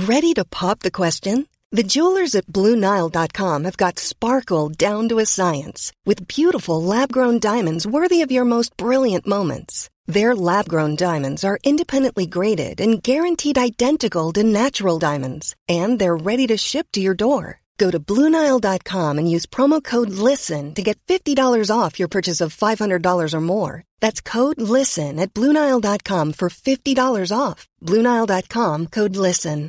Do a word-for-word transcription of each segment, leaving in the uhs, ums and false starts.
Ready to pop the question? The jewelers at Blue Nile dot com have got sparkle down to a science with beautiful lab-grown diamonds worthy of your most brilliant moments. Their lab-grown diamonds are independently graded and guaranteed identical to natural diamonds, and they're ready to ship to your door. Go to Blue Nile dot com and use promo code LISTEN to get fifty dollars off your purchase of five hundred dollars or more. That's code LISTEN at Blue Nile dot com for fifty dollars off. Blue Nile dot com, code LISTEN.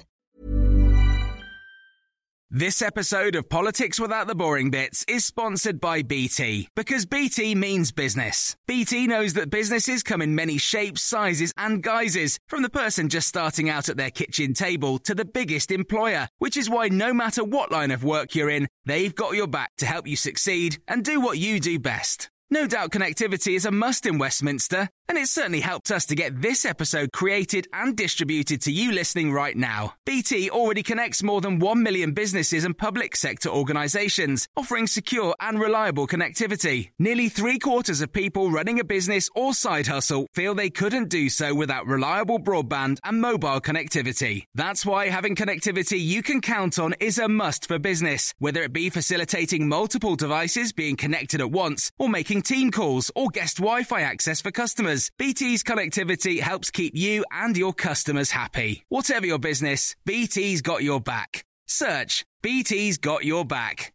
This episode of Politics Without the Boring Bits is sponsored by B T, because B T means business. B T knows that businesses come in many shapes, sizes and guises, from the person just starting out at their kitchen table to the biggest employer, which is why no matter what line of work you're in, they've got your back to help you succeed and do what you do best. No doubt connectivity is a must in Westminster, and it certainly helped us to get this episode created and distributed to you listening right now. B T already connects more than one million businesses and public sector organisations, offering secure and reliable connectivity. Nearly three quarters of people running a business or side hustle feel they couldn't do so without reliable broadband and mobile connectivity. That's why having connectivity you can count on is a must for business, whether it be facilitating multiple devices being connected at once or making team calls or guest Wi-Fi access for customers. B T's connectivity helps keep you and your customers happy. Whatever your business, B T's got your back. Search B T's got your back.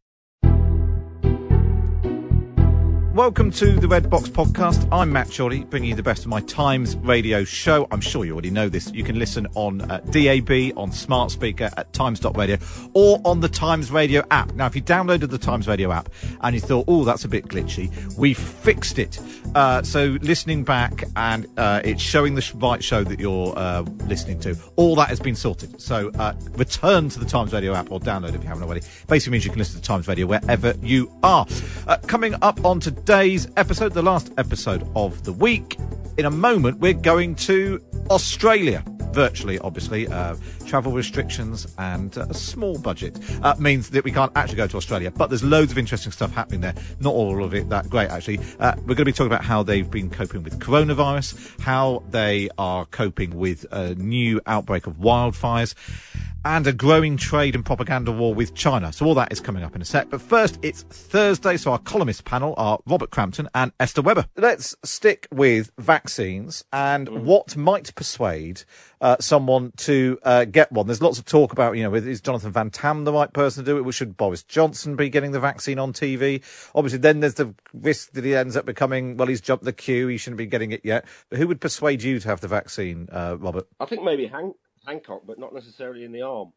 Welcome to the Red Box Podcast. I'm Matt Chorley, bringing you the best of my Times radio show. I'm sure you already know this. You can listen on uh, D A B, on smart speaker at times dot radio, or on the Times Radio app. Now, if you downloaded the Times Radio app and you thought, oh, that's a bit glitchy, we fixed it. Uh, so listening back and uh, it's showing the right show that you're uh, listening to. All that has been sorted. So uh, return to the Times Radio app or download if you haven't already. Basically means you can listen to Times Radio wherever you are. Uh, coming up on today's episode, the last episode of the week, in a moment we're going to Australia. Virtually, obviously, uh, travel restrictions and uh, a small budget uh, means that we can't actually go to Australia. But there's loads of interesting stuff happening there. Not all of it that great, actually. Uh, we're going to be talking about how they've been coping with coronavirus, how they are coping with a new outbreak of wildfires, and a growing trade and propaganda war with China. So all that is coming up in a sec. But first, it's Thursday, so our columnist panel are Robert Crampton and Esther Webber. Let's stick with vaccines and mm. what might persuade uh, someone to uh, get one. There's lots of talk about, you know, is Jonathan Van Tam the right person to do it? Well, should Boris Johnson be getting the vaccine on T V? Obviously, then there's the risk that he ends up becoming, well, he's jumped the queue, he shouldn't be getting it yet. But who would persuade you to have the vaccine, uh, Robert? I think maybe Hank. Hancock, but not necessarily in the arm.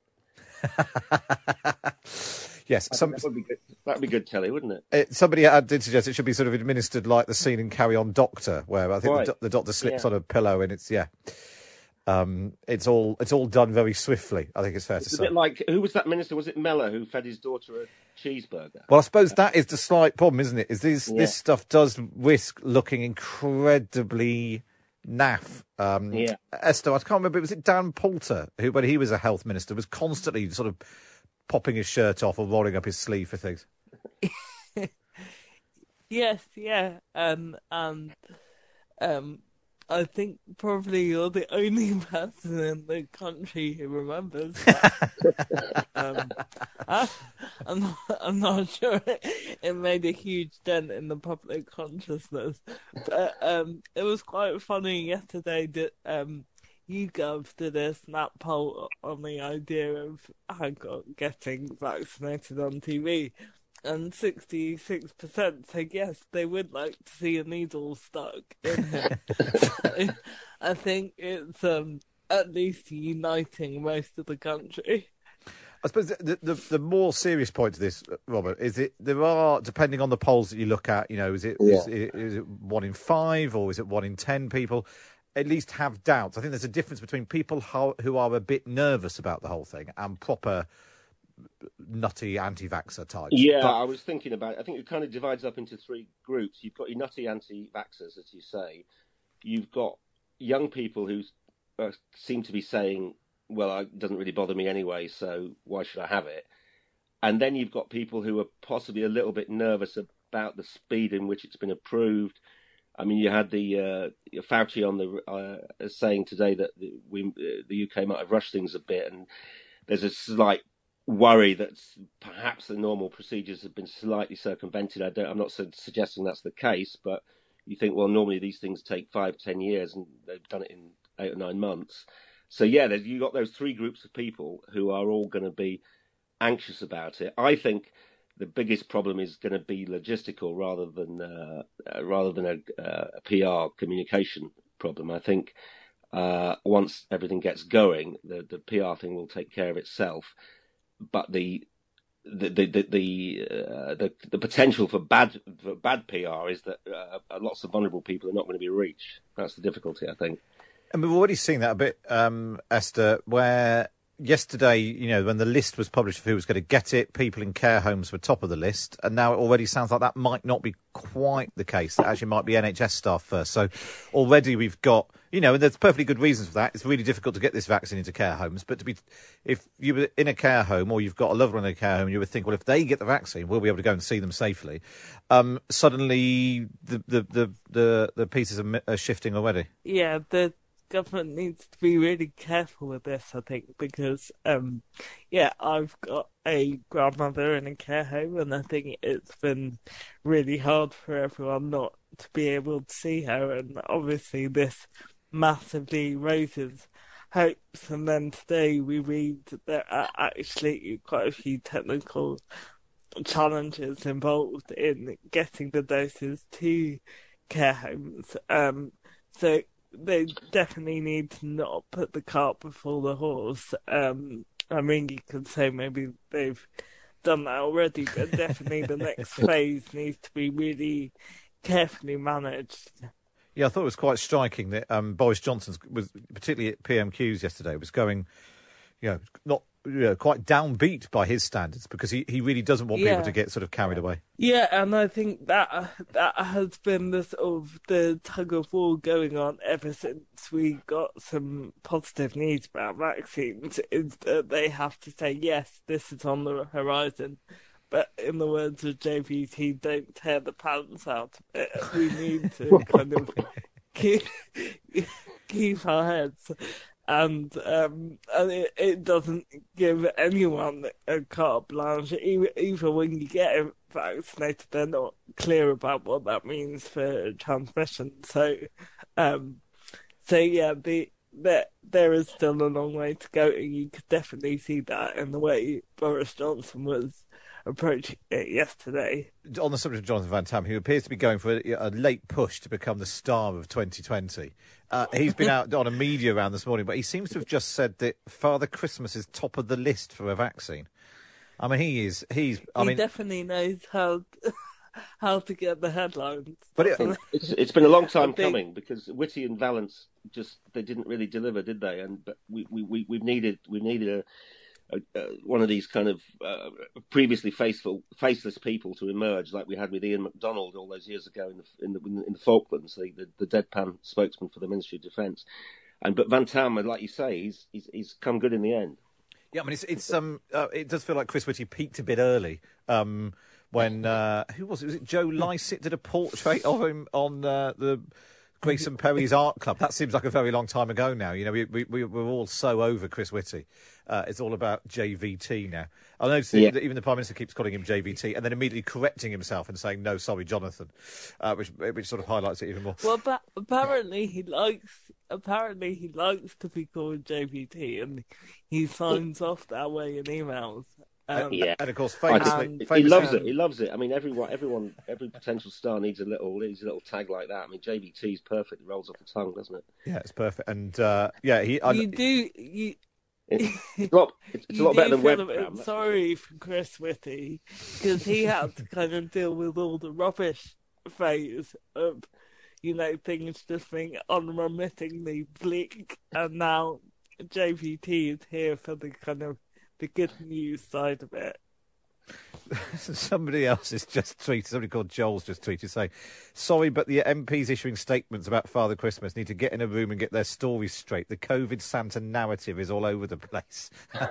Yes, some, that would be good. That'd be good telly, wouldn't it? it somebody uh, did suggest it should be sort of administered like the scene in Carry On Doctor, where I think right. the, the doctor slips yeah. on a pillow, and it's yeah, um, it's all it's all done very swiftly. I think it's fair it's to a say. Bit like who was that minister? Was it Mellor who fed his daughter a cheeseburger? Well, I suppose that is the slight problem, isn't it? Is this yeah. this stuff does risk looking incredibly naff. Um, yeah. Esther, I can't remember, was it Dan Poulter, who, when he was a health minister, was constantly sort of popping his shirt off or rolling up his sleeve for things? Yes, yeah. Um, um, um, I think probably you're the only person in the country who remembers that. um, I, I'm, not, I'm not sure it, it made a huge dent in the public consciousness. But um, it was quite funny yesterday that um, YouGov did a snap poll on the idea of Hancock getting vaccinated on T V. And sixty-six percent said yes, they would like to see a needle stuck in him. So I think it's um, at least uniting most of the country. I suppose the, the the more serious point to this, Robert, is it there are, depending on the polls that you look at, you know, is it, yeah. is, it is it one in five or is it one in ten people at least have doubts? I think there's a difference between people how, who are a bit nervous about the whole thing and proper nutty anti-vaxxer types. Yeah, but... I was thinking about it. I think it kind of divides up into three groups. You've got your nutty anti-vaxxers, as you say. You've got young people who uh, seem to be saying, well, it doesn't really bother me anyway, so why should I have it? And then you've got people who are possibly a little bit nervous about the speed in which it's been approved. I mean, you had the uh, Fauci on the uh, saying today that we, uh, the U K might have rushed things a bit, and there's a slight worry that perhaps the normal procedures have been slightly circumvented. I don't, I'm not su- suggesting that's the case, but you think, well, normally these things take five, ten years, and they've done it in eight or nine months. So yeah, you've got those three groups of people who are all going to be anxious about it. I think the biggest problem is going to be logistical rather than uh, uh, rather than a, uh, a P R communication problem. I think uh, once everything gets going, the, the P R thing will take care of itself. But the the the the the, uh, the, the potential for bad for bad P R is that uh, lots of vulnerable people are not going to be reached. That's the difficulty, I think. And we've already seen that a bit, um, Esther, where yesterday, you know, when the list was published of who was going to get it, people in care homes were top of the list. And now it already sounds like that might not be quite the case. That actually might be N H S staff first. So already we've got, you know, and there's perfectly good reasons for that. It's really difficult to get this vaccine into care homes. But to be, if you were in a care home or you've got a loved one in a care home, you would think, well, if they get the vaccine, we'll be able to go and see them safely. Um, suddenly the, the, the, the, the pieces are, are shifting already. Yeah, the government needs to be really careful with this, I think, because, um, yeah, I've got a grandmother in a care home, and I think it's been really hard for everyone not to be able to see her, and obviously this massively raises hopes. And then today we read that there are actually quite a few technical challenges involved in getting the doses to care homes. Um, so they definitely need to not put the cart before the horse. Um, I mean, you could say maybe they've done that already, but definitely the next phase needs to be really carefully managed. Yeah, I thought it was quite striking that um, Boris Johnson was, particularly at P M Qs yesterday, was going, you know, not you know, quite downbeat by his standards, because he, he really doesn't want yeah. people to get sort of carried away. Yeah, and I think that that has been the sort of the tug of war going on ever since we got some positive news about vaccines, is that they have to say, yes, this is on the horizon. But in the words of J V T, don't tear the pants out of it. We need to kind of keep, keep our heads. And um, and it, it doesn't give anyone a carte blanche. Even, even when you get vaccinated, they're not clear about what that means for transmission. So, um, so yeah, the, the, there is still a long way to go. And you could definitely see that in the way Boris Johnson was approaching it yesterday. On the subject of Jonathan Van Tam, who appears to be going for a, a late push to become the star of twenty twenty. Uh, he's been out on a media round this morning, but he seems to have just said that Father Christmas is top of the list for a vaccine. I mean, he is. He's. I he mean, definitely knows how how to get the headlines. But it, it's it's been a long time think... coming, because Whitty and Vallance just they didn't really deliver, did they? And but we we we we've needed we needed a. Uh, uh, one of these kind of uh, previously faithful, faceless people to emerge, like we had with Ian MacDonald all those years ago in the in the, in the Falklands, the, the, the deadpan spokesman for the Ministry of Defence. And but Van Tam, like you say, he's he's, he's come good in the end. Yeah, I mean, it's it's um, uh, it does feel like Chris Whitty peaked a bit early. Um, when uh, who was it? Was it Joe Lycett did a portrait of him on uh, the Grayson Perry's art club? That seems like a very long time ago now. You know, we we, we we're all so over Chris Whitty. Uh, it's all about J V T now. I noticed yeah. that even the Prime Minister keeps calling him J V T and then immediately correcting himself and saying, no, sorry, Jonathan, uh, which which sort of highlights it even more. Well, but apparently he likes apparently he likes to be called J V T, and he signs off that way in emails. Um, yeah, and of course, famously, and he loves it. He loves it. I mean, everyone, everyone, every potential star needs a little, needs a little tag like that. I mean, J V T is perfect. It rolls off the tongue, doesn't it? Yeah, it's perfect. And uh, yeah, he. I, you do you. It's, it's a lot, it's, it's a lot better than webcam. Sorry for Chris Whitty, because he had to kind of deal with all the rubbish phase of, you know, things just being unremittingly bleak, and now J V T is here for the kind of the good news side of it. Somebody else has just tweeted, somebody called Joel's just tweeted saying, sorry, but the M Ps issuing statements about Father Christmas need to get in a room and get their stories straight. The COVID Santa narrative is all over the place.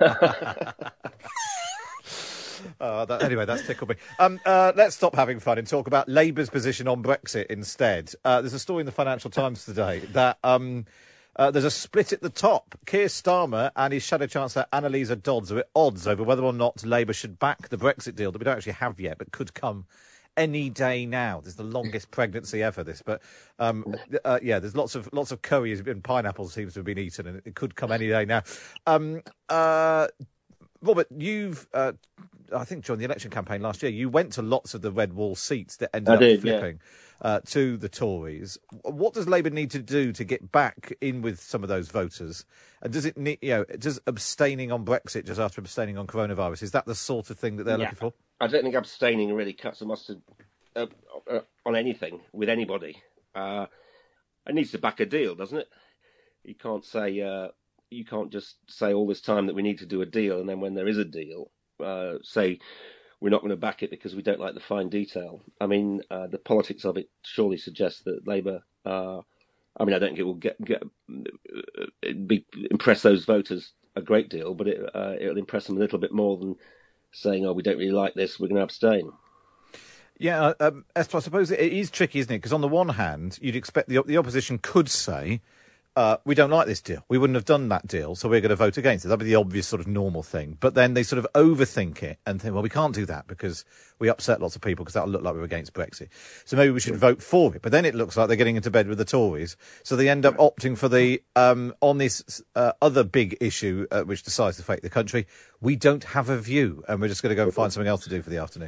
uh, that, anyway, that's tickled me. Um, uh, let's stop having fun and talk about Labour's position on Brexit instead. Uh, there's a story in the Financial Times today that... Um, Uh, there's a split at the top. Keir Starmer and his Shadow Chancellor Annalisa Dodds are at odds over whether or not Labour should back the Brexit deal that we don't actually have yet, but could come any day now. This is the longest pregnancy ever, this. But, um, uh, yeah, there's lots of lots of curry and pineapple seems to have been eaten, and it could come any day now. Um, uh, Robert, you've, uh, I think, during the election campaign last year, you went to lots of the Red Wall seats that ended I up did, flipping. Yeah. Uh, to the Tories. What does Labour need to do to get back in with some of those voters? And does it need, you know, does abstaining on Brexit just after abstaining on coronavirus, is that the sort of thing that they're yeah. looking for? I don't think abstaining really cuts the mustard uh, uh, on anything with anybody. Uh, it needs to back a deal, doesn't it? You can't say uh, you can't just say all this time that we need to do a deal, and then when there is a deal, uh, say we're not going to back it because we don't like the fine detail. I mean, uh, the politics of it surely suggests that Labour. Uh, I mean, I don't think it will get, get be, impress those voters a great deal, but it uh, it'll impress them a little bit more than saying, "Oh, we don't really like this. We're going to abstain." Yeah, um, Esther, I suppose it is tricky, isn't it? Because on the one hand, you'd expect the the opposition could say, Uh, we don't like this deal. We wouldn't have done that deal, so we're going to vote against it. That'd be the obvious sort of normal thing. But then they sort of overthink it and think, well, we can't do that because we upset lots of people because that'll look like we're against Brexit. So maybe we should vote for it. But then it looks like they're getting into bed with the Tories. So they end up opting for the, um, on this uh, other big issue uh, which decides the fate of the country, we don't have a view and we're just going to go and find something else to do for the afternoon.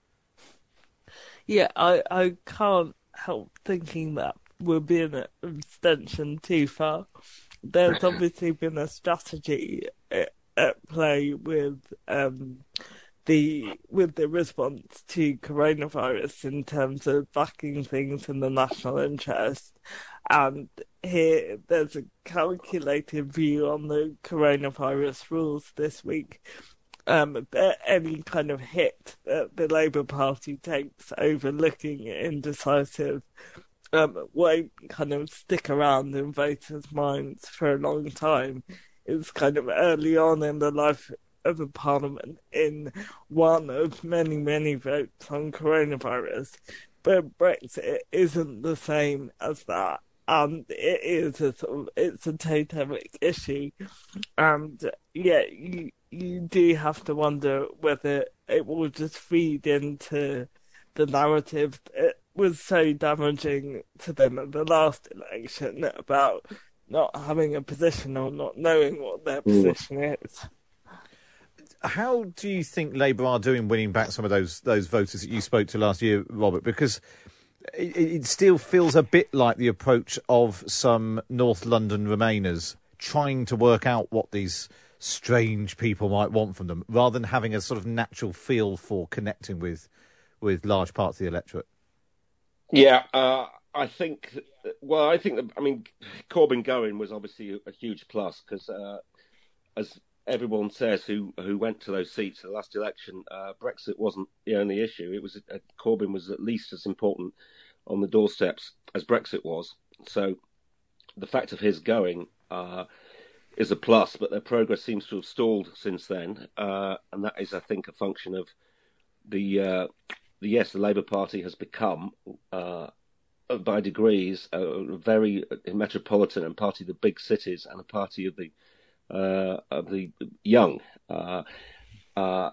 Yeah, I, I can't help thinking that we're being an abstention too far. There's obviously been a strategy at, at play with um, the with the response to coronavirus in terms of backing things in the national interest. And here there's a calculated view on the coronavirus rules this week. Um, any kind of hit that the Labour Party takes over looking indecisive Um, won't kind of stick around in voters' minds for a long time. It's kind of early on in the life of the Parliament in one of many, many votes on coronavirus. But Brexit isn't the same as that. And it is a sort of, it's a totemic issue. And yeah, you, you do have to wonder whether it will just feed into the narrative that was so damaging to them at the last election about not having a position or not knowing what their position mm. is. How do you think Labour are doing winning back some of those those voters that you spoke to last year, Robert? Because it, it still feels a bit like the approach of some North London Remainers trying to work out what these strange people might want from them, rather than having a sort of natural feel for connecting with with large parts of the electorate. Yeah, uh, I think, well, I think, that, I mean, Corbyn going was obviously a, a huge plus because, uh, as everyone says who, who went to those seats at the last election, uh, Brexit wasn't the only issue. It was uh, Corbyn was at least as important on the doorsteps as Brexit was. So the fact of his going uh, is a plus, but their progress seems to have stalled since then. Uh, and that is, I think, a function of the... Uh, Yes, the Labour Party has become, uh, by degrees, a very metropolitan and party of the big cities and a party of the uh, of the young, uh, uh,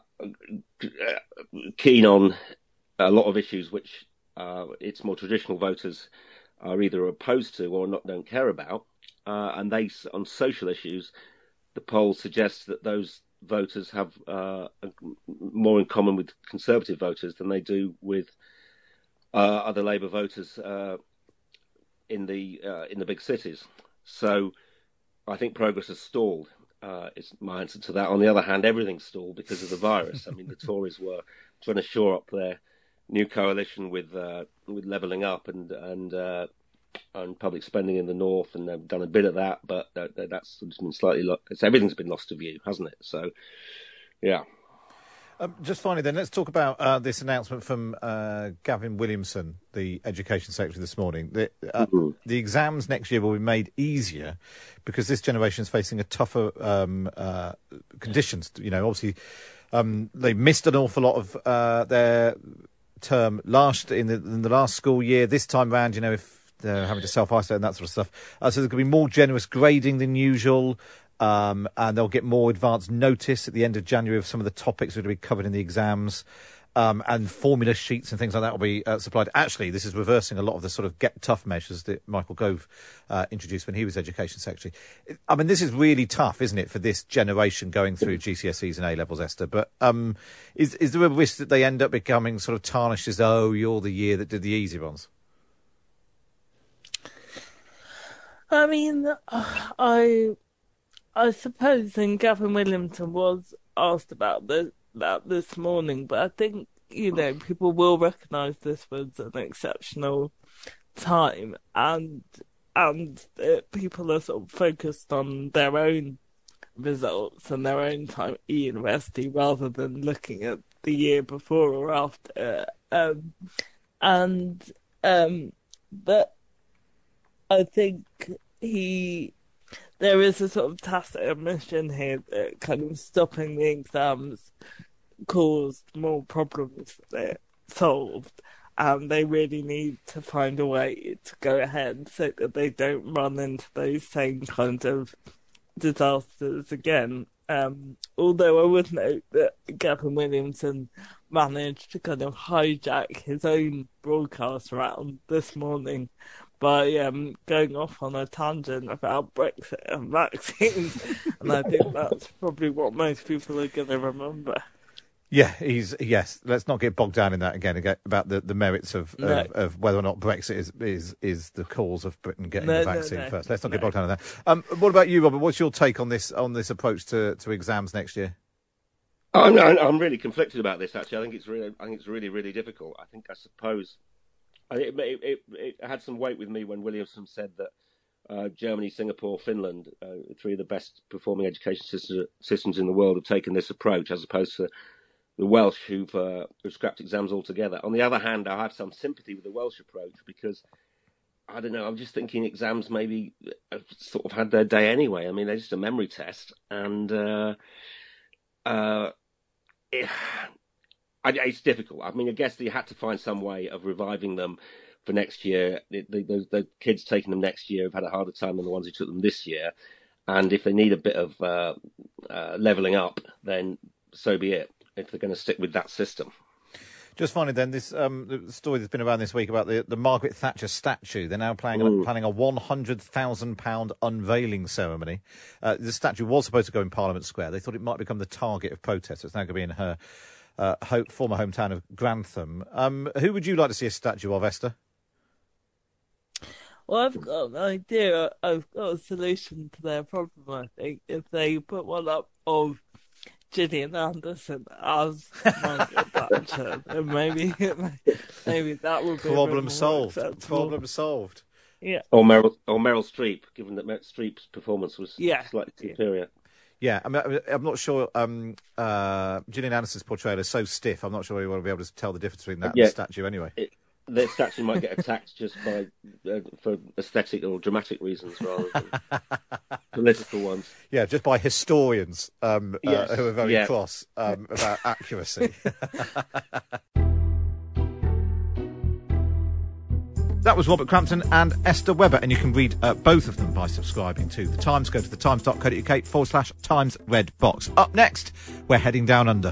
keen on a lot of issues which uh, its more traditional voters are either opposed to or not don't care about, uh, and they on social issues, the polls suggest that those voters have uh, more in common with Conservative voters than they do with uh, other Labour voters uh, in the uh, in the big cities. So I think progress has stalled. Uh, is my answer to that. On the other hand, everything's stalled because of the virus. I mean, the Tories were trying to shore up their new coalition with uh, with levelling up and and uh, and public spending in the north, and they've done a bit of that, but that, that's been slightly lo- it's, everything's been lost to view, hasn't it? So, yeah. Um, just finally, then, let's talk about uh, this announcement from uh, Gavin Williamson, the Education Secretary, this morning. The, uh, mm-hmm. the exams next year will be made easier because this generation is facing a tougher um, uh, conditions. You know, obviously, um, they missed an awful lot of uh, their term last in the, in the last school year. This time round, you know, if they're having to self-isolate and that sort of stuff. Uh, so there's going to be more generous grading than usual. Um, and they'll get more advanced notice at the end of January of some of the topics that are going to be covered in the exams. Um, and formula sheets and things like that will be uh, supplied. Actually, this is reversing a lot of the sort of get tough measures that Michael Gove uh, introduced when he was Education Secretary. I mean, this is really tough, isn't it, for this generation going through G C S Es and A-levels, Esther? But um, is, is there a risk that they end up becoming sort of tarnished as, oh, you're the year that did the easy ones? I mean, I... I suppose then Gavin Williamson was asked about this, about this morning, but I think, you know, people will recognise this was an exceptional time, and and uh, people are sort of focused on their own results and their own time at university rather than looking at the year before or after. Um, and um, but I think he. There is a sort of tacit admission here that kind of stopping the exams caused more problems than it solved, and they really need to find a way to go ahead so that they don't run into those same kinds of disasters again. Um, although I would note that Gavin Williamson managed to kind of hijack his own broadcast round this morning by um, going off on a tangent about Brexit and vaccines. And I think that's probably what most people are going to remember. Yeah, he's yes. Let's not get bogged down in that again, again about the, the merits of, no. of of whether or not Brexit is, is, is the cause of Britain getting no, the vaccine no, no. first. Let's not no. get bogged down in that. Um, what about you, Robert? What's your take on this on this approach to, to exams next year? I'm I'm really conflicted about this. Actually, I think it's really I think it's really really difficult. I think I suppose. It, it, it, it had some weight with me when Williamson said that uh, Germany, Singapore, Finland, uh, three of the best performing education system, systems in the world, have taken this approach, as opposed to the Welsh, who've, uh, who've scrapped exams altogether. On the other hand, I have some sympathy with the Welsh approach because, I don't know, I'm just thinking exams maybe have sort of had their day anyway. I mean, they're just a memory test. And uh, uh, it, I, it's difficult. I mean, I guess they had to find some way of reviving them for next year. The, the, the kids taking them next year have had a harder time than the ones who took them this year. And if they need a bit of uh, uh, levelling up, then so be it, if they're going to stick with that system. Just finally then, this um, the story that's been around this week about the, the Margaret Thatcher statue. They're now planning, mm. planning a one hundred thousand pounds unveiling ceremony. Uh, the statue was supposed to go in Parliament Square. They thought it might become the target of protest. It's now going to be in her uh, ho- former hometown of Grantham. Um, who would you like to see a statue of, Esther? Well, I've got an idea. I've got a solution to their problem, I think. If they put one up of Gillian Anderson as Margaret Thatcher, then maybe, maybe that would be problem solved. Acceptable. Problem solved. Yeah. Or Meryl, or Meryl Streep, given that Meryl Streep's performance was yeah. slightly superior. Yeah, I mean, I'm not sure. Um, uh, Gillian Anderson's portrayal is so stiff. I'm not sure you want to be able to tell the difference between that yeah. and the statue, anyway. It, the statue might get attacked just by uh, for aesthetic or dramatic reasons rather than political ones. Yeah, just by historians um, yes. uh, who are very yeah. cross um, about accuracy. That was Robert Crampton and Esther Webber, and you can read uh, both of them by subscribing to The Times. Go to thetimes.co.uk forward slash Times Red Box. Up next, we're heading down under.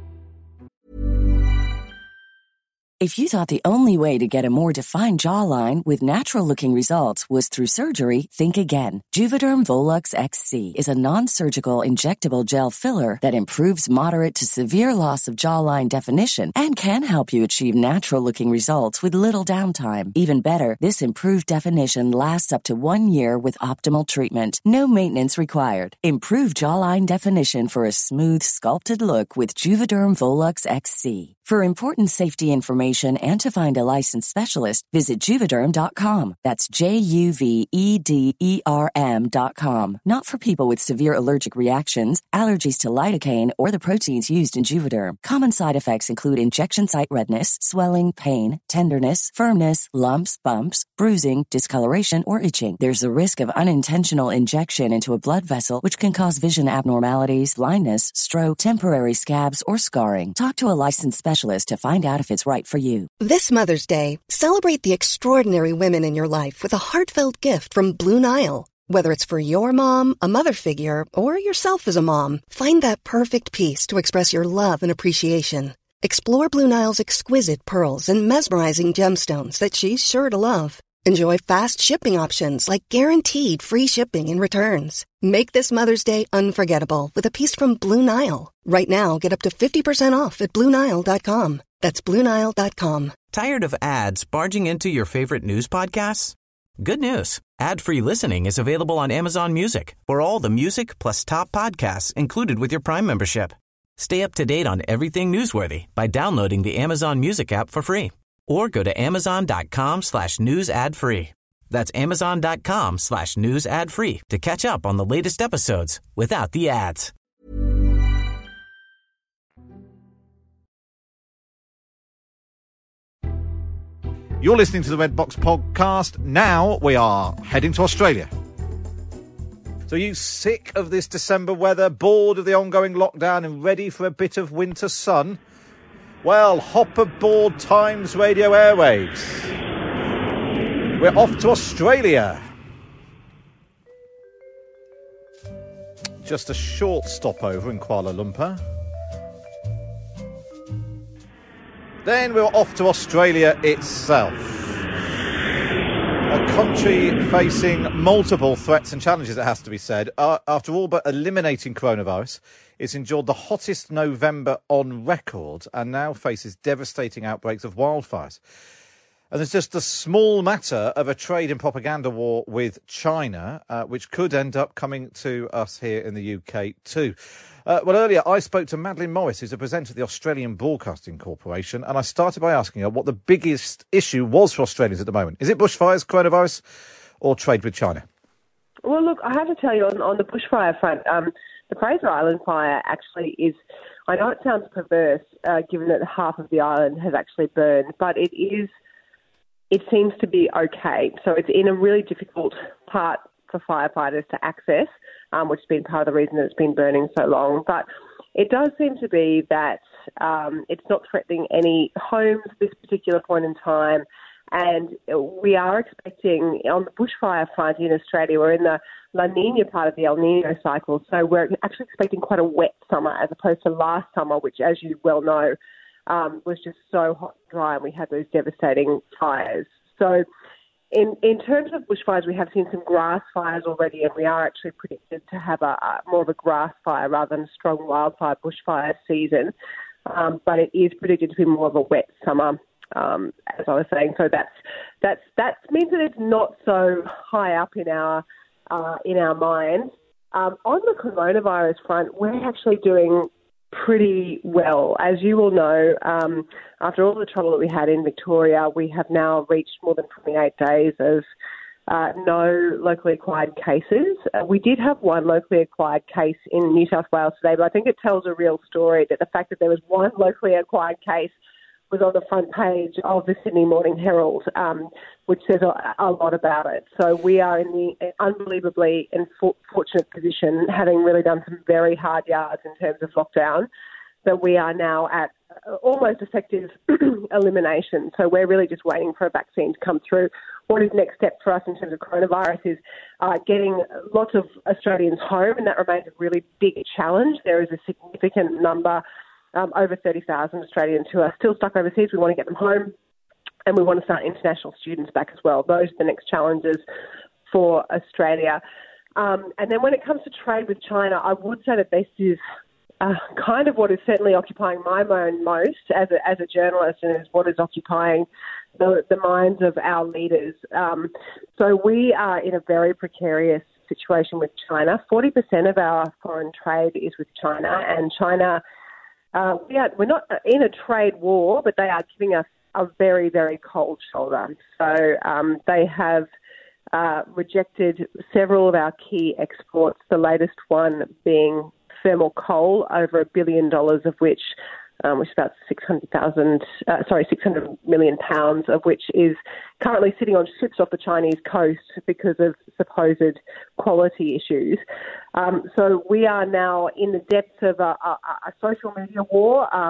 If you thought the only way to get a more defined jawline with natural-looking results was through surgery, think again. Juvederm Volux X C is a non-surgical injectable gel filler that improves moderate to severe loss of jawline definition and can help you achieve natural-looking results with little downtime. Even better, this improved definition lasts up to one year with optimal treatment. No maintenance required. Improve jawline definition for a smooth, sculpted look with Juvederm Volux X C. For important safety information and to find a licensed specialist, visit Juvederm dot com. That's J U V E D E R M dot com. Not for people with severe allergic reactions, allergies to lidocaine, or the proteins used in Juvederm. Common side effects include injection site redness, swelling, pain, tenderness, firmness, lumps, bumps, bruising, discoloration, or itching. There's a risk of unintentional injection into a blood vessel, which can cause vision abnormalities, blindness, stroke, temporary scabs, or scarring. Talk to a licensed specialist specialist to find out if it's right for you. This Mother's Day, celebrate the extraordinary women in your life with a heartfelt gift from Blue Nile. Whether it's for your mom, a mother figure, or yourself as a mom, find that perfect piece to express your love and appreciation. Explore Blue Nile's exquisite pearls and mesmerizing gemstones that she's sure to love. Enjoy fast shipping options like guaranteed free shipping and returns. Make this Mother's Day unforgettable with a piece from Blue Nile. Right now, get up to fifty percent off at Blue Nile dot com. That's Blue Nile dot com. Tired of ads barging into your favorite news podcasts? Good news. Ad-free listening is available on Amazon Music for all the music plus top podcasts included with your Prime membership. Stay up to date on everything newsworthy by downloading the Amazon Music app for free or go to amazon.com slash news ad free. That's amazon.com slash news ad free to catch up on the latest episodes without the ads. You're listening to the Red Box podcast. Now we are heading to Australia. So are you sick of this December weather, bored of the ongoing lockdown and ready for a bit of winter sun? Well, hop aboard Times Radio airwaves. We're off to Australia. Just a short stopover in Kuala Lumpur. Then we're off to Australia itself. A country facing multiple threats and challenges, it has to be said. Uh, after all but eliminating coronavirus, it's endured the hottest November on record and now faces devastating outbreaks of wildfires. And there's just a small matter of a trade and propaganda war with China, uh, which could end up coming to us here in the U K too. Uh, well, earlier I spoke to Madeleine Morris, who's a presenter at the Australian Broadcasting Corporation, and I started by asking her what the biggest issue was for Australians at the moment. Is it bushfires, coronavirus, or trade with China? Well, look, I have to tell you, on, on the bushfire front, um, the Fraser Island fire actually is, I know it sounds perverse, uh, given that half of the island has actually burned, but it is, it seems to be okay. So it's in a really difficult part for firefighters to access, um, which has been part of the reason that it's been burning so long. But it does seem to be that um, it's not threatening any homes at this particular point in time. And we are expecting, on the bushfire front in Australia, we're in the La Nina part of the El Nino cycle. So we're actually expecting quite a wet summer as opposed to last summer, which, as you well know, um, was just so hot and dry, and we had those devastating fires. So in in terms of bushfires, we have seen some grass fires already, and we are actually predicted to have a, a more of a grass fire rather than a strong wildfire bushfire season. Um, but it is predicted to be more of a wet summer. Um, as I was saying, so that's that's that means that it's not so high up in our uh, in our minds. Um, on the coronavirus front, we're actually doing pretty well, as you will know. Um, after all the trouble that we had in Victoria, we have now reached more than twenty-eight days of uh, no locally acquired cases. Uh, we did have one locally acquired case in New South Wales today, but I think it tells a real story that the fact that there was one locally acquired case was on the front page of the Sydney Morning Herald, um, which says a, a lot about it. So we are in the unbelievably and for, fortunate position, having really done some very hard yards in terms of lockdown, that we are now at almost effective elimination. So we're really just waiting for a vaccine to come through. What is next step for us in terms of coronavirus is uh, getting lots of Australians home, and that remains a really big challenge. There is a significant number Um, over thirty thousand Australians who are still stuck overseas. We want to get them home, and we want to start international students back as well. Those are the next challenges for Australia. Um, and then when it comes to trade with China, I would say that this is uh, kind of what is certainly occupying my mind most as a, as a journalist, and is what is occupying the, the minds of our leaders. Um, so we are in a very precarious situation with China. forty percent of our foreign trade is with China, and China... Uh, we are, we're not in a trade war, but they are giving us a very, very cold shoulder. So um, they have uh, rejected several of our key exports, the latest one being thermal coal, over a billion dollars of which, um, which is about six hundred thousand, uh, sorry, six hundred million pounds, of which is currently sitting on ships off the Chinese coast because of supposed quality issues. Um, so we are now in the depths of a, a, a social media war. Um,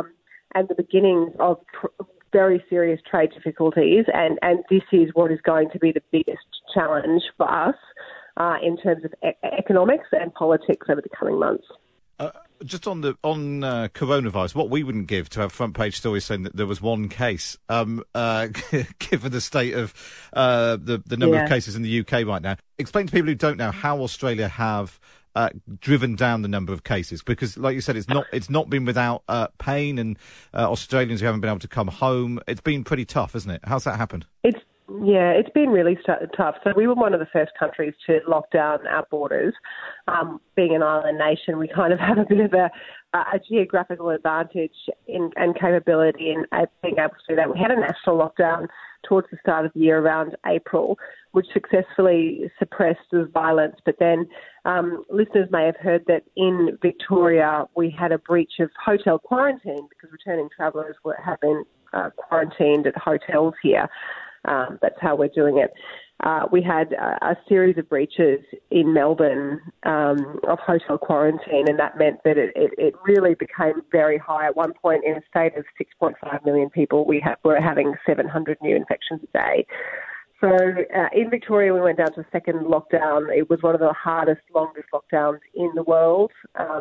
and the beginnings of pr- very serious trade difficulties, and, and this is what is going to be the biggest challenge for us uh, in terms of e- economics and politics over the coming months. Uh, just on the on uh, coronavirus, what we wouldn't give to have front page stories saying that there was one case, um, uh, given the state of uh, the the number yeah. of cases in the U K right now. Explain to people who don't know how Australia have uh, driven down the number of cases, because, like you said, it's not it's not been without uh, pain and uh, Australians who haven't been able to come home. It's been pretty tough, isn't it? How's that happened? It's Yeah, it's been really st- tough. So we were one of the first countries to lock down our borders. Um, being an island nation, we kind of have a bit of a, a geographical advantage in, and capability in uh, being able to do that. We had a national lockdown towards the start of the year around April, which successfully suppressed the violence. But then um, listeners may have heard that in Victoria we had a breach of hotel quarantine because returning travellers were, have been uh, quarantined at hotels here. Um, that's how we're doing it. Uh, we had a, a series of breaches in Melbourne um, of hotel quarantine, and that meant that it, it, it really became very high. At one point, in a state of six point five million people, we ha- were having seven hundred new infections a day. So uh, in Victoria, we went down to a second lockdown. It was one of the hardest, longest lockdowns in the world. Um,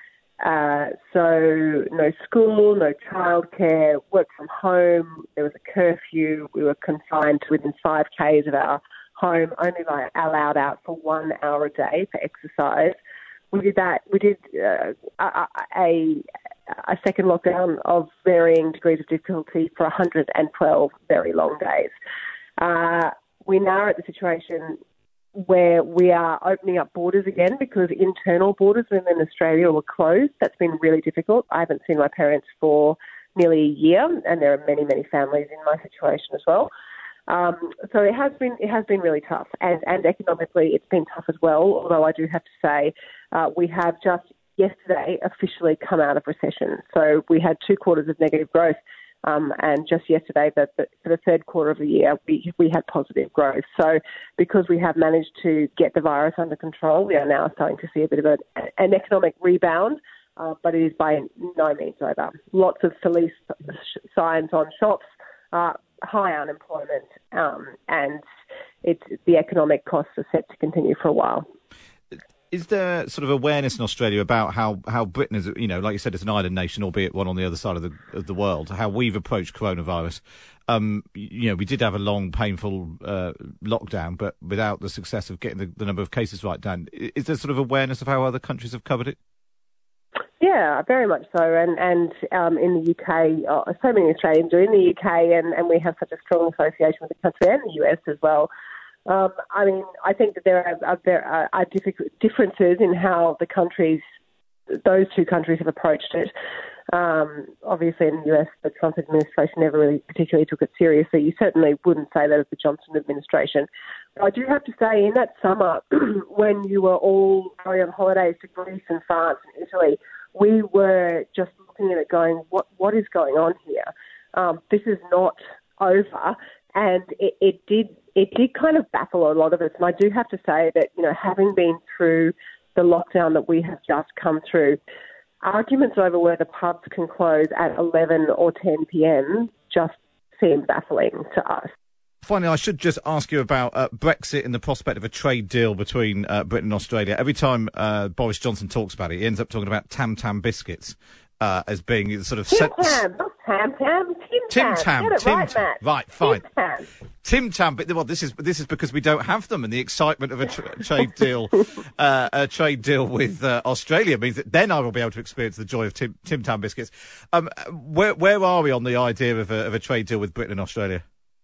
Uh, so no school, no childcare, work from home. There was a curfew. We were confined to within five kays of our home, only like allowed out for one hour a day for exercise. We did that. We did uh, a, a, a second lockdown of varying degrees of difficulty for one hundred twelve very long days. Uh, we now are at the situation where we are opening up borders again because internal borders within Australia were closed. That's been really difficult. I haven't seen my parents for nearly a year, and there are many, many families in my situation as well. Um, so it has been it has been really tough, and, and economically it's been tough as well, although I do have to say uh, we have just yesterday officially come out of recession. So we had two quarters of negative growth. Um, and just yesterday, the, the, for the third quarter of the year, we, we had positive growth. So because we have managed to get the virus under control, we are now starting to see a bit of a, an economic rebound, uh, but it is by no means over. Lots of police signs on shops, uh, high unemployment, um, and it's, the economic costs are set to continue for a while. Is there sort of awareness in Australia about how, how Britain is, you know, like you said, it's an island nation, albeit one on the other side of the of the world, how we've approached coronavirus? Um, you know, we did have a long, painful uh, lockdown, but without the success of getting the, the number of cases right down. Is there sort of awareness of how other countries have covered it? Yeah, very much so. And, and um, in the U K, uh, so many Australians are in the U K, and, and we have such a strong association with the country and the U S as well. Um, I mean, I think that there are, are, there are, are differences in how the countries, those two countries have approached it. Um, obviously, in the U S, the Trump administration never really particularly took it seriously. You certainly wouldn't say that of the Johnson administration. But I do have to say, in that summer, when you were all going on holidays to Greece and France and Italy, we were just looking at it going, what what is going on here? Um, this is not over. And it, it did it did kind of baffle a lot of us. And I do have to say that, you know, having been through the lockdown that we have just come through, arguments over whether pubs can close at eleven or ten p.m. just seem baffling to us. Finally, I should just ask you about uh, Brexit and the prospect of a trade deal between uh, Britain and Australia. Every time uh, Boris Johnson talks about it, he ends up talking about Tam Tam biscuits uh, as being sort of... Tim Tam, not Tam Tam, Tim Tam. Tim Tam, Get it Tim right, Tam. Matt. Right, fine. Tim Tam. Tim Tam, but well, this is this is because we don't have them, and the excitement of a tra- trade deal, uh, a trade deal with uh, Australia means that then I will be able to experience the joy of Tim, Tim Tam biscuits. Um, where where are we on the idea of a, of a trade deal with Britain and Australia?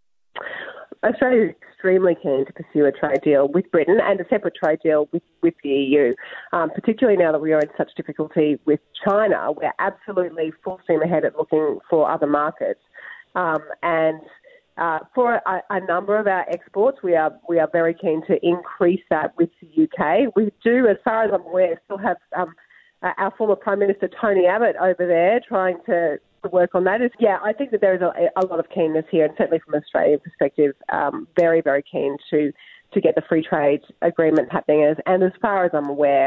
Australia is extremely keen to pursue a trade deal with Britain and a separate trade deal with, with the E U, um, particularly now that we are in such difficulty with China. We're absolutely full steam ahead at looking for other markets. Um, and uh, for a, a number of our exports, we are we are very keen to increase that with the U K. We do, as far as I'm aware, still have um, our former Prime Minister Tony Abbott over there trying to to work on that. Is yeah, I think that there is a, a lot of keenness here, and certainly from an Australian perspective, um, very, very keen to to get the free trade agreement happening. As, and as far as I'm aware,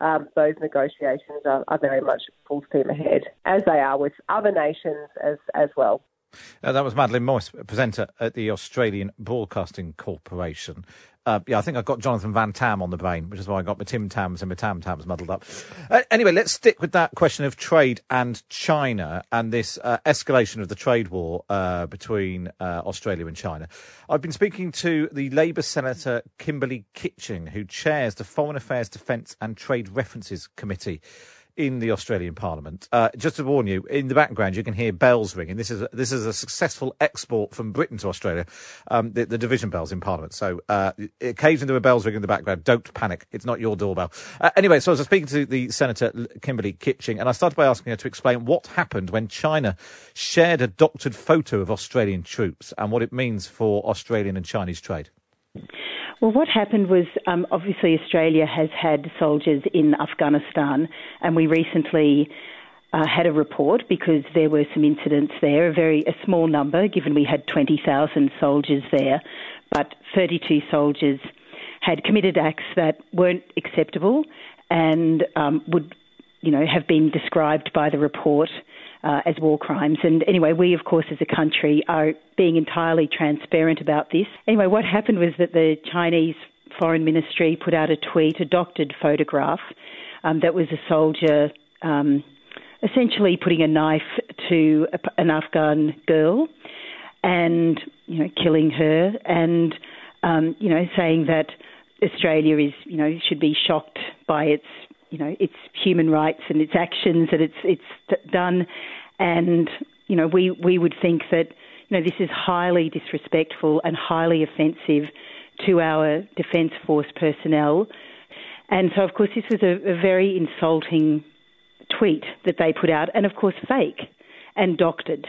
um, those negotiations are, are very much full steam ahead, as they are with other nations as, as well. Uh, that was Madeleine Morris, presenter at the Australian Broadcasting Corporation. Uh, yeah, I think I've got Jonathan Van Tam on the brain, which is why I got my Tim Tams and my Tam Tams muddled up. Uh, anyway, let's stick with that question of trade and China and this uh, escalation of the trade war uh, between uh, Australia and China. I've been speaking to the Labour Senator Kimberley Kitching, who chairs the Foreign Affairs, Defence and Trade References Committee in the Australian Parliament. Uh, just to warn you, in the background you can hear bells ringing. This is a, this is a successful export from Britain to Australia, um, the, the division bells in Parliament. So uh, occasionally there are bells ringing in the background. Don't panic. It's not your doorbell. Uh, anyway, so I was speaking to the Senator Kimberley Kitching, and I started by asking her to explain what happened when China shared a doctored photo of Australian troops and what it means for Australian and Chinese trade. Well, what happened was, um, obviously, Australia has had soldiers in Afghanistan, and we recently uh, had a report because there were some incidents there, a very a small number, given we had twenty thousand soldiers there, but thirty-two soldiers had committed acts that weren't acceptable and um, would, you know, have been described by the report Uh, as war crimes. And anyway, we, of course, as a country are being entirely transparent about this. Anyway, what happened was that the Chinese Foreign Ministry put out a tweet, a doctored photograph, um, that was a soldier um, essentially putting a knife to a, an Afghan girl and, you know, killing her and, um, you know, saying that Australia is, you know, should be shocked by its you know, its human rights and its actions that it's it's done. And, you know, we, we would think that, you know, this is highly disrespectful and highly offensive to our Defence Force personnel. And so, of course, this was a, a very insulting tweet that they put out, and, of course, fake and doctored.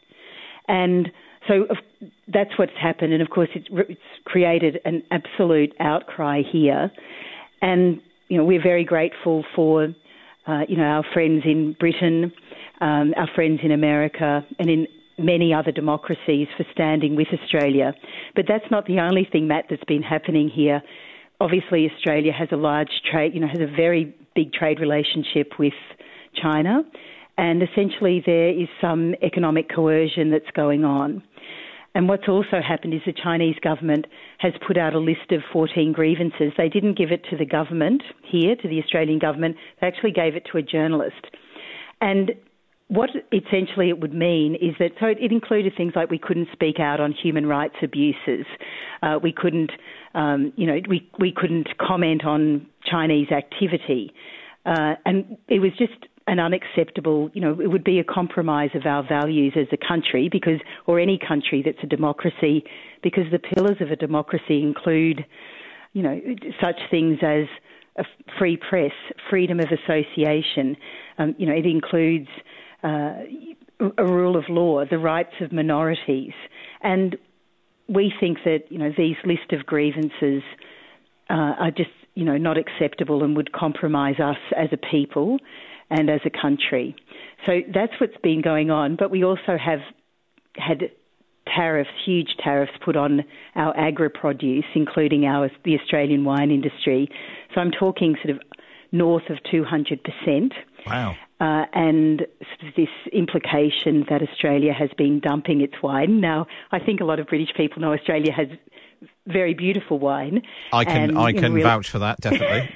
And so that's what's happened. And, of course, it's, it's created an absolute outcry here. And you know, we're very grateful for, uh, you know, our friends in Britain, um, our friends in America and in many other democracies for standing with Australia. But that's not the only thing, Matt, that's been happening here. Obviously, Australia has a large trade, you know, has a very big trade relationship with China. And essentially there is some economic coercion that's going on. And what's also happened is the Chinese government has put out a list of fourteen grievances. They didn't give it to the government here, to the Australian government. They actually gave it to a journalist. And what essentially it would mean is that, so it included things like we couldn't speak out on human rights abuses. Uh, we couldn't, um, you know, we, we couldn't comment on Chinese activity. Uh, and it was just an unacceptable, you know, it would be a compromise of our values as a country because, or any country that's a democracy, because the pillars of a democracy include, you know, such things as a free press, freedom of association, um, you know, it includes uh, a rule of law, the rights of minorities. And we think that, you know, these list of grievances uh, are just, you know, not acceptable and would compromise us as a people and as a country. So that's what's been going on. But we also have had tariffs, huge tariffs put on our agri-produce, including our the Australian wine industry. So I'm talking sort of north of two hundred percent. Wow. Uh, and sort of this implication that Australia has been dumping its wine. Now, I think a lot of British people know Australia has very beautiful wine. I can and, I can really... vouch for that, definitely.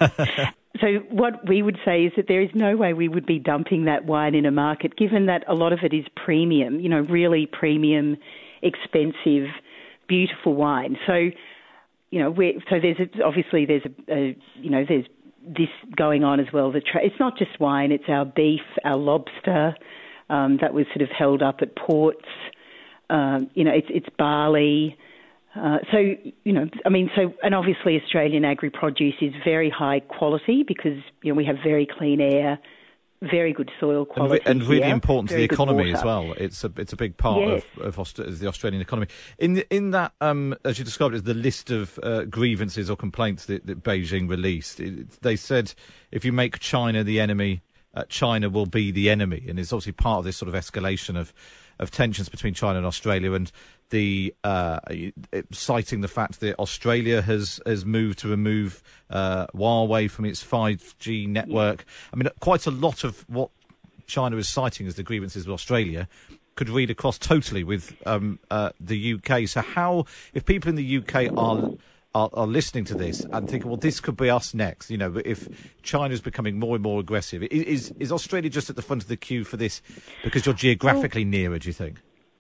So what we would say is that there is no way we would be dumping that wine in a market, given that a lot of it is premium, you know, really premium, expensive, beautiful wine. So, you know, we're, so there's a, obviously there's a, a, you know, there's this going on as well. The tra- it's not just wine; it's our beef, our lobster um, that was sort of held up at ports. Um, you know, it's it's barley. Uh, so, you know, I mean, so, and obviously Australian agri-produce is very high quality because, you know, we have very clean air, very good soil quality. And, re- and really here, important to the economy water. as well. It's a it's a big part yes. of, of Aust- the Australian economy. In the, in that, um, as you described it, as the list of uh, grievances or complaints that, that Beijing released, it, they said if you make China the enemy uh, China will be the enemy, and it's obviously part of this sort of escalation of, of tensions between China and Australia, and the uh, citing the fact that Australia has, has moved to remove uh, Huawei from its five G network. I mean, quite a lot of what China is citing as the grievances with Australia could read across totally with um, uh, the U K. So how, if people in the U K are, are are listening to this and thinking, well, this could be us next, you know, if China's becoming more and more aggressive, is is Australia just at the front of the queue for this because you're geographically well, nearer, do you think?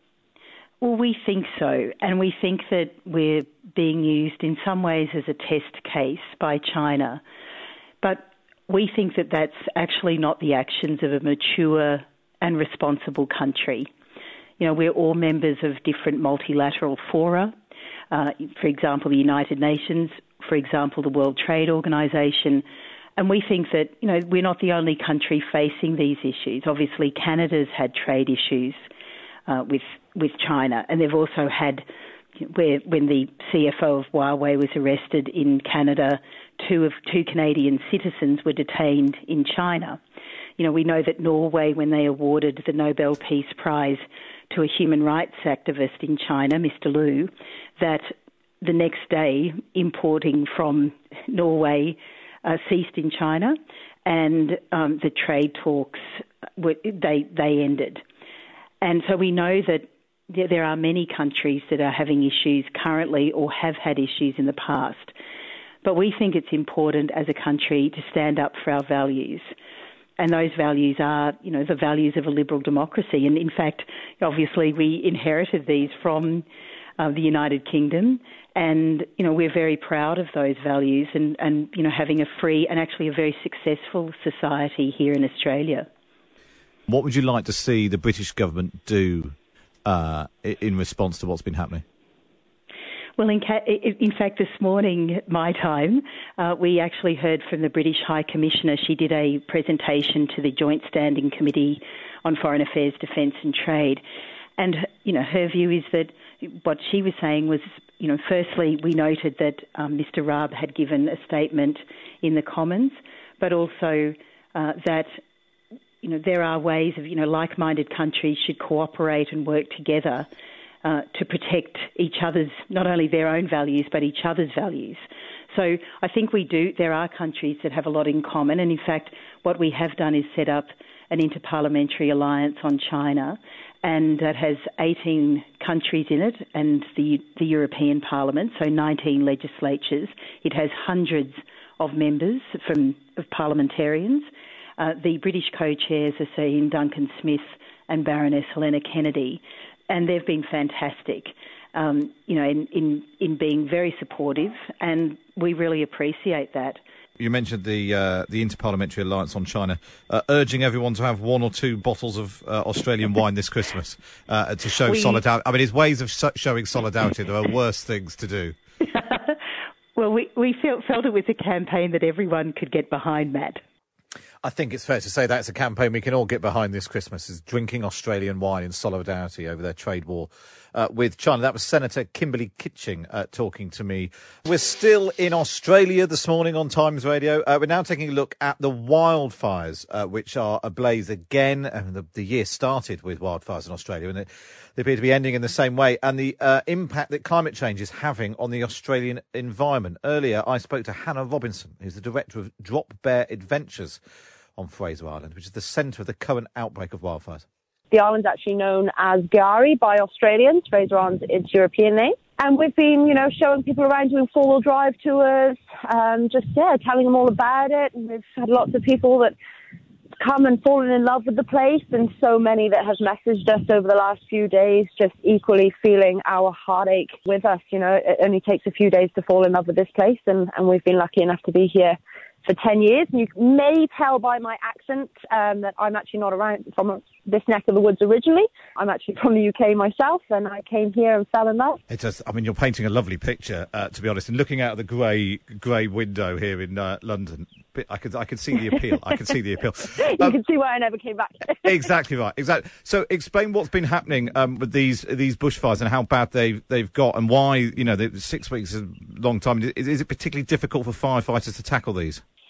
Well, we think so, and we think that we're being used in some ways as a test case by China. But we think that that's actually not the actions of a mature and responsible country. You know, we're all members of different multilateral fora, uh, for example, the United Nations, for example, the World Trade Organization, and we think that, you know, we're not the only country facing these issues. Obviously, Canada's had trade issues uh, with with China, and they've also had, where when the C F O of Huawei was arrested in Canada, two of two Canadian citizens were detained in China. You know, we know that Norway, when they awarded the Nobel Peace Prize to a human rights activist in China, Mister Liu, that the next day importing from Norway uh, ceased in China, and um, the trade talks were, they they ended. And so we know that there are many countries that are having issues currently or have had issues in the past. But we think it's important as a country to stand up for our values. And those values are, you know, the values of a liberal democracy. And in fact, obviously, we inherited these from uh, the United Kingdom. And, you know, we're very proud of those values and, and, you know, having a free and actually a very successful society here in Australia. What would you like to see the British government do uh, in response to what's been happening? Well, in, ca- in fact, this morning, my time, uh, we actually heard from the British High Commissioner. She did a presentation to the Joint Standing Committee on Foreign Affairs, Defence and Trade. And, you know, her view is that what she was saying was, you know, firstly, we noted that um, Mister Raab had given a statement in the Commons, but also uh, that, you know, there are ways of, you know, like-minded countries should cooperate and work together Uh, to protect each other's, not only their own values, but each other's values. So I think we do, there are countries that have a lot in common. And in fact, what we have done is set up an interparliamentary alliance on China, and that has eighteen countries in it and the, the European Parliament, so nineteen legislatures. It has hundreds of members from of parliamentarians. Uh, the British co-chairs are Sir Duncan Smith and Baroness Helena Kennedy. And they've been fantastic, um, you know, in, in, in being very supportive, and we really appreciate that. You mentioned the uh, the Interparliamentary Alliance on China, uh, urging everyone to have one or two bottles of uh, Australian wine this Christmas uh, to show we... solidarity. I mean, his ways of so- showing solidarity, there are worse things to do. Well, we, we felt, felt it was a campaign that everyone could get behind, Matt. I think it's fair to say that's a campaign we can all get behind this Christmas, is drinking Australian wine in solidarity over their trade war uh, with China. That was Senator Kimberley Kitching uh, talking to me. We're still in Australia this morning on Times Radio. Uh, we're now taking a look at the wildfires, uh, which are ablaze again. And the, the year started with wildfires in Australia, and they, they appear to be ending in the same way, and the uh, impact that climate change is having on the Australian environment. Earlier, I spoke to Hannah Robinson, who's the director of Drop Bear Adventures on Fraser Island, which is the centre of the current outbreak of wildfires. The island's actually known as Gyari by Australians. Fraser Island's its European name. And we've been, you know, showing people around doing four-wheel drive tours, um, just, yeah, telling them all about it. And we've had lots of people that come and fallen in love with the place, and so many that have messaged us over the last few days, just equally feeling our heartache with us. You know, it only takes a few days to fall in love with this place, and, and we've been lucky enough to be here for ten years. And you may tell by my accent um, that I'm actually not around from this neck of the woods originally. I'm actually from the U K myself, and I came here and fell in love. It does. I mean, you're painting a lovely picture, uh, to be honest. And looking out of the grey grey window here in uh, London, I could I could see the appeal. I could see the appeal. You um, can see why I never came back. Exactly right. Exactly. So, explain what's been happening um, with these these bushfires and how bad they've they've got, and why, you know, the six weeks is a long time. Is, is it particularly difficult for firefighters to tackle these?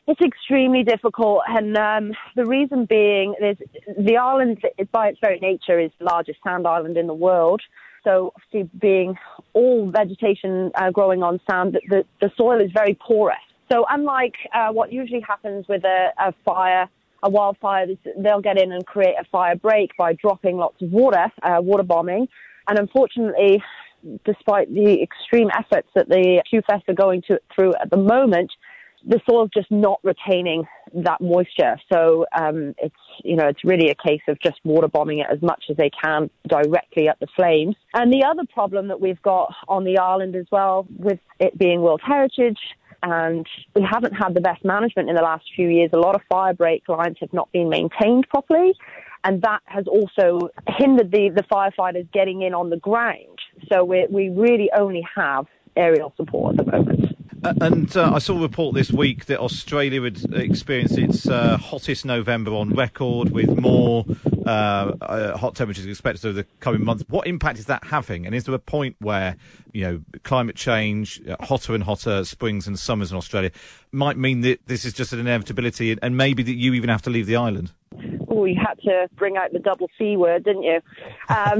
It's extremely difficult, and um, the reason being is the island, by its very nature, is the largest sand island in the world. So, obviously, being all vegetation uh, growing on sand, the, the soil is very porous. So, unlike uh, what usually happens with a, a fire, a wildfire, they'll get in and create a fire break by dropping lots of water, uh, water bombing. And unfortunately, despite the extreme efforts that the Q F E S are going to, through at the moment, the soil's just not retaining that moisture. So um, it's, you know, it's really a case of just water bombing it as much as they can directly at the flames. And the other problem that we've got on the island as well, with it being World Heritage, and we haven't had the best management in the last few years. A lot of fire break lines have not been maintained properly, and that has also hindered the, the firefighters getting in on the ground. So we we really only have aerial support at the moment. Uh, and uh, I saw a report this week that Australia had experienced its uh, hottest November on record, with more uh, uh, hot temperatures expected over the coming months. What impact is that having? And is there a point where, you know, climate change, uh, hotter and hotter springs and summers in Australia might mean that this is just an inevitability, and, and maybe that you even have to leave the island? Oh, you had to bring out the double C word, didn't you? Um,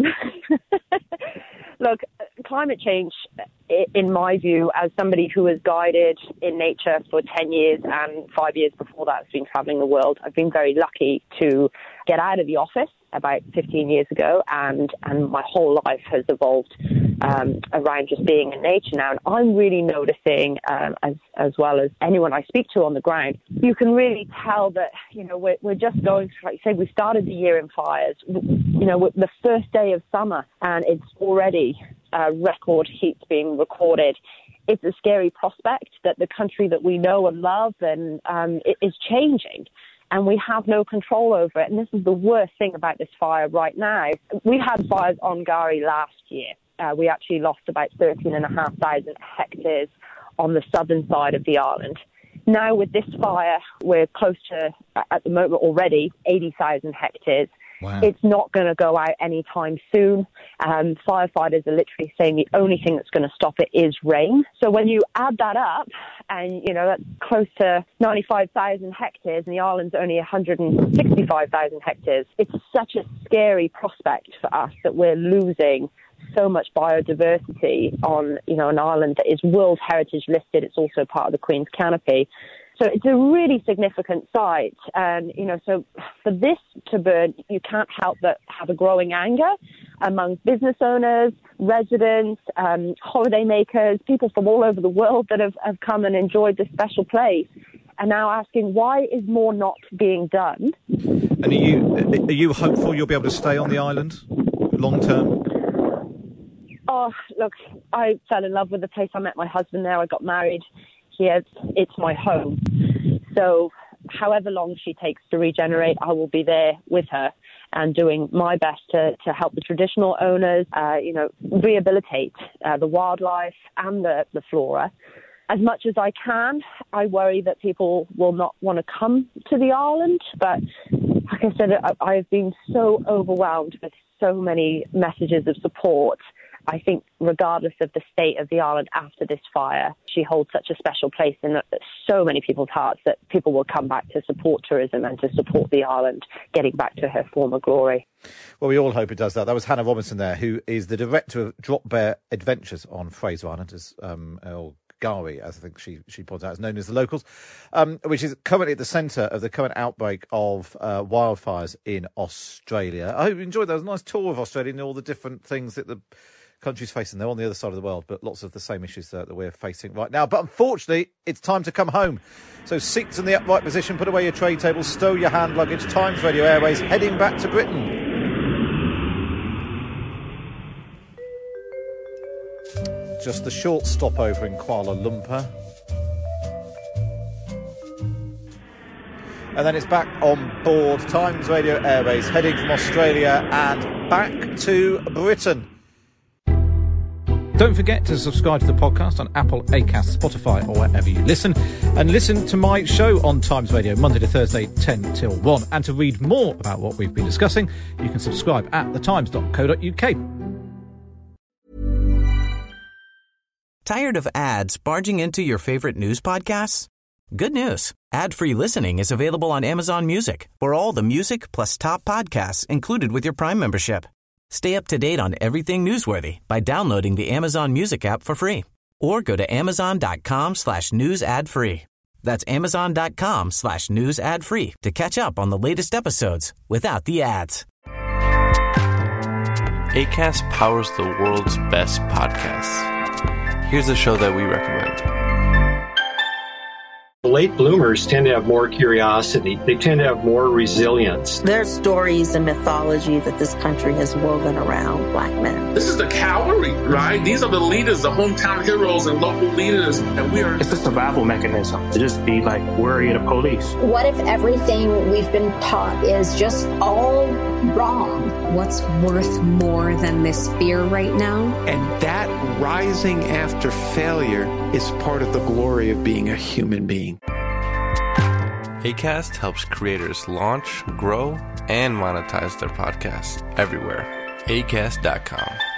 look, climate change, in my view, as somebody who has guided in nature for ten years and five years before that has been traveling the world, I've been very lucky to get out of the office about fifteen years ago, and, and my whole life has evolved um, around just being in nature now. And I'm really noticing, um, as as well as anyone I speak to on the ground, you can really tell that, you know, we're, we're just going through, like you say, we started the year in fires, you know, the first day of summer, and it's already uh, record heat being recorded. It's a scary prospect that the country that we know and love and um, it is changing, and we have no control over it. And this is the worst thing about this fire right now. We had fires on Gari last year. Uh, we actually lost about thirteen and a half thousand hectares on the southern side of the island. Now with this fire, we're close to, at the moment already, eighty thousand hectares. Wow. It's not going to go out anytime soon. Um, firefighters are literally saying the only thing that's going to stop it is rain. So when you add that up, and, you know, that's close to ninety-five thousand hectares, and the island's only one hundred sixty-five thousand hectares, it's such a scary prospect for us that we're losing so much biodiversity on, you know, an island that is World Heritage listed. It's also part of the Queen's Canopy. So it's a really significant site. And, you know, so for this to burn, you can't help but have a growing anger among business owners, residents, um, holidaymakers, people from all over the world that have, have come and enjoyed this special place, and now asking, why is more not being done? And are you, are you hopeful you'll be able to stay on the island long term? Oh, look, I fell in love with the place. I met my husband there. I got married here. It's my home. So however long she takes to regenerate, I will be there with her and doing my best to, to help the traditional owners, uh, you know, rehabilitate uh, the wildlife and the, the flora. As much as I can, I worry that people will not want to come to the island. But like I said, I, I've been so overwhelmed with so many messages of support. I think regardless of the state of the island after this fire, she holds such a special place in so many people's hearts that people will come back to support tourism and to support the island getting back to her former glory. Well, we all hope it does that. That was Hannah Robinson there, who is the director of Drop Bear Adventures on Fraser Island, as um, or Gari, as I think she, she points out, is known as the locals, um, which is currently at the centre of the current outbreak of uh, wildfires in Australia. I hope you enjoyed that. It was a nice tour of Australia and all the different things that the country's facing. They're on the other side of the world, but lots of the same issues uh, that we're facing right now. But unfortunately, it's time to come home. So seats in the upright position, put away your tray tables, stow your hand luggage. Times Radio Airways heading back to Britain. Just a short stopover in Kuala Lumpur. And then it's back on board Times Radio Airways, heading from Australia and back to Britain. Don't forget to subscribe to the podcast on Apple, Acast, Spotify, or wherever you listen. And listen to my show on Times Radio, Monday to Thursday, ten till one. And to read more about what we've been discussing, you can subscribe at the times dot co dot uk. Tired of ads barging into your favorite news podcasts? Good news. Ad-free listening is available on Amazon Music for all the music plus top podcasts included with your Prime membership. Stay up to date on everything newsworthy by downloading the Amazon Music app for free or go to amazon.com slash news ad free. That's amazon.com slash news ad free to catch up on the latest episodes without the ads. Acast powers the world's best podcasts. Here's a show that we recommend. Late bloomers tend to have more curiosity. They tend to have more resilience. There's stories and mythology that this country has woven around black men. This is the cavalry, right? These are the leaders, the hometown heroes and local leaders. And we are... It's a survival mechanism to just be like worry of the police. What if everything we've been taught is just all wrong? What's worth more than this fear right now? And that rising after failure is part of the glory of being a human being. Acast helps creators launch, grow, and monetize their podcasts everywhere. Acast dot com.